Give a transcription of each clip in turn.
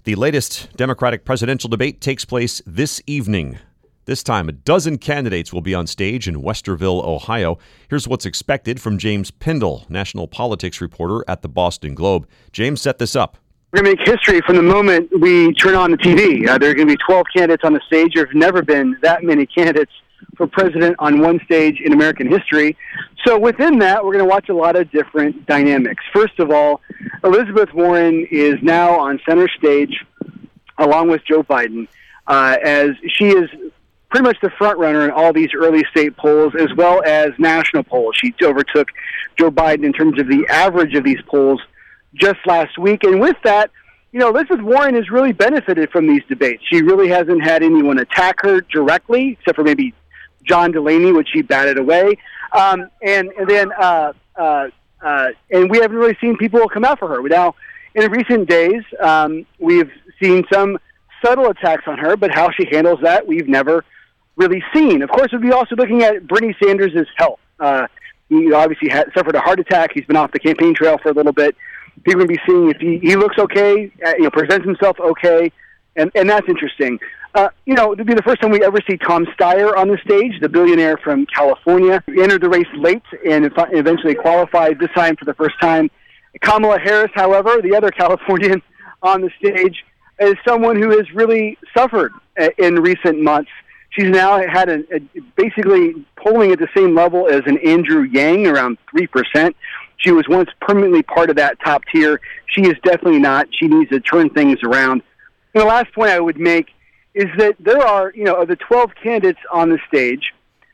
The latest Democratic presidential debate takes place this evening. This time, a dozen candidates will be on stage in Westerville, Ohio. Here's what's expected from James Pindell, national politics reporter at the Boston Globe. James set this up. We're going to make history from the moment we turn on the TV. There are going to be 12 candidates on the stage. There have never been that many candidates for president on one stage in American history. So within that, we're going to watch a lot of different dynamics. First of all, Elizabeth Warren is now on center stage along with Joe Biden, as she is pretty much the front runner in all these early state polls as well as national polls. She overtook Joe Biden in terms of the average of these polls just last week. And with that, Elizabeth Warren has really benefited from these debates. She really hasn't had anyone attack her directly, except for maybe John Delaney, which she batted away. And we haven't really seen people come out for her. Now, in recent days, we've seen some subtle attacks on her, but how she handles that, we've never really seen. Of course, we'll be also looking at Bernie Sanders' health. He obviously suffered a heart attack. He's been off the campaign trail for a little bit. People will be seeing if he looks okay, presents himself okay, and that's interesting. It'll be the first time we ever see Tom Steyer on the stage, the billionaire from California. He entered the race late and eventually qualified, this time for the first time. Kamala Harris, however, the other Californian on the stage, is someone who has really suffered in recent months. She's now had basically polling at the same level as an Andrew Yang, around 3%. She was once permanently part of that top tier. She is definitely not. She needs to turn things around. And the last point I would make is that there are, of the 12 candidates on the stage,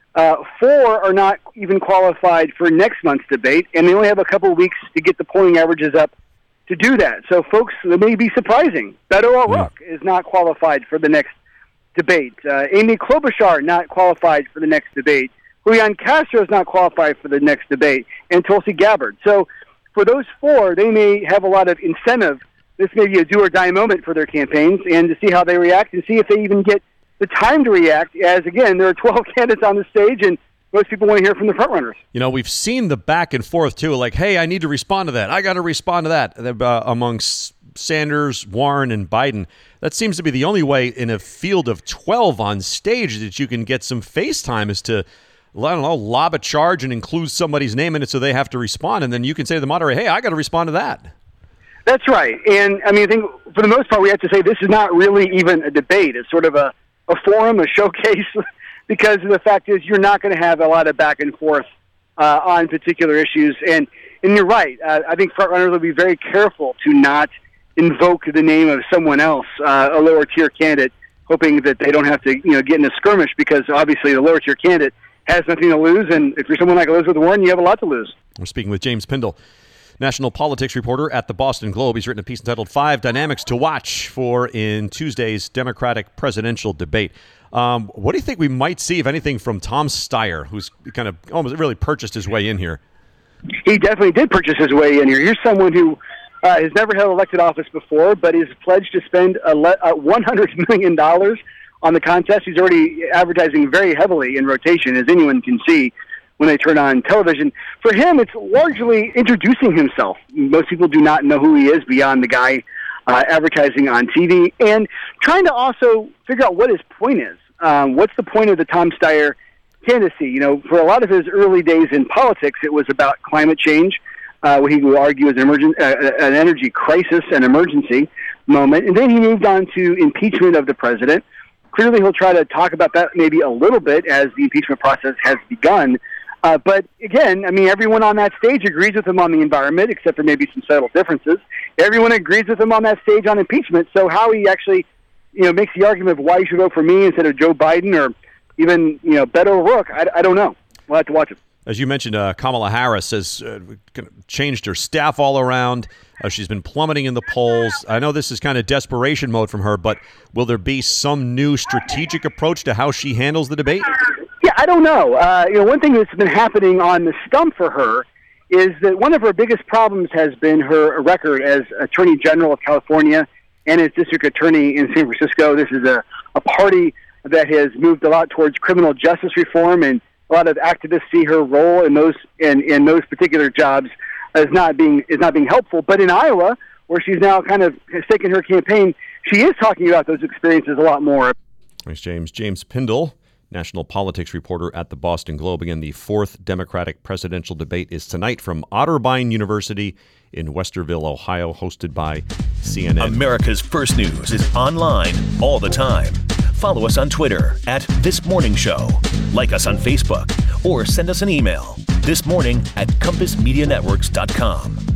4 are not even qualified for next month's debate, and they only have a couple of weeks to get the polling averages up to do that. So, folks, it may be surprising. Beto O'Rourke is not qualified for the next debate. Amy Klobuchar not qualified for the next debate. Julian Castro is not qualified for the next debate, and Tulsi Gabbard. So, for those 4, they may have a lot of incentive. This may be a do-or-die moment for their campaigns, and to see how they react and see if they even get the time to react, as, again, there are 12 candidates on the stage, and most people want to hear from the frontrunners. We've seen the back and forth, too, like, hey, I need to respond to that. I got to respond to that, amongst Sanders, Warren, and Biden. That seems to be the only way in a field of 12 on stage that you can get some face time is to, I don't know, lob a charge and include somebody's name in it so they have to respond, and then you can say to the moderator, hey, I got to respond to that. That's right. And, I think for the most part, we have to say this is not really even a debate. It's sort of a forum, a showcase, because the fact is you're not going to have a lot of back and forth on particular issues. And you're right. I think frontrunners will be very careful to not invoke the name of someone else, a lower-tier candidate, hoping that they don't have to get in a skirmish, because obviously the lower-tier candidate has nothing to lose, and if you're someone like Elizabeth Warren, you have a lot to lose. We're speaking with James Pindell, national politics reporter at the Boston Globe. He's written a piece entitled 5 Dynamics to Watch for in Tuesday's Democratic presidential debate. What do you think we might see, if anything, from Tom Steyer, who's kind of almost really purchased his way in here? He definitely did purchase his way in here. Here's someone who has never held elected office before, but is pledged to spend $100 million on the contest. He's already advertising very heavily in rotation, as anyone can see when they turn on television. For him, it's largely introducing himself. Most people do not know who he is beyond the guy advertising on TV, and trying to also figure out what his point is. What's the point of the Tom Steyer candidacy? For a lot of his early days in politics, it was about climate change, what he would argue is an energy crisis, an emergency moment. And then he moved on to impeachment of the president. Clearly, he'll try to talk about that maybe a little bit as the impeachment process has begun. But again, everyone on that stage agrees with him on the environment, except for maybe some subtle differences. Everyone agrees with him on that stage on impeachment. So how he actually, makes the argument of why you should vote for me instead of Joe Biden or even, Beto O'Rourke, I don't know. We'll have to watch it. As you mentioned, Kamala Harris has changed her staff all around. She's been plummeting in the polls. I know this is kind of desperation mode from her, but will there be some new strategic approach to how she handles the debate? Yeah, I don't know. One thing that's been happening on the stump for her is that one of her biggest problems has been her record as Attorney General of California and as District Attorney in San Francisco. This is a party that has moved a lot towards criminal justice reform, and a lot of activists see her role in those particular jobs as not being helpful. But in Iowa, where she's now kind of taken her campaign, she is talking about those experiences a lot more. Thanks, James. James Pindell, national politics reporter at the Boston Globe. Again, the fourth Democratic presidential debate is tonight from Otterbein University in Westerville, Ohio, hosted by CNN. America's First News is online all the time. Follow us on Twitter @ThisMorningShow. Like us on Facebook or send us an email thismorning@compassmedianetworks.com.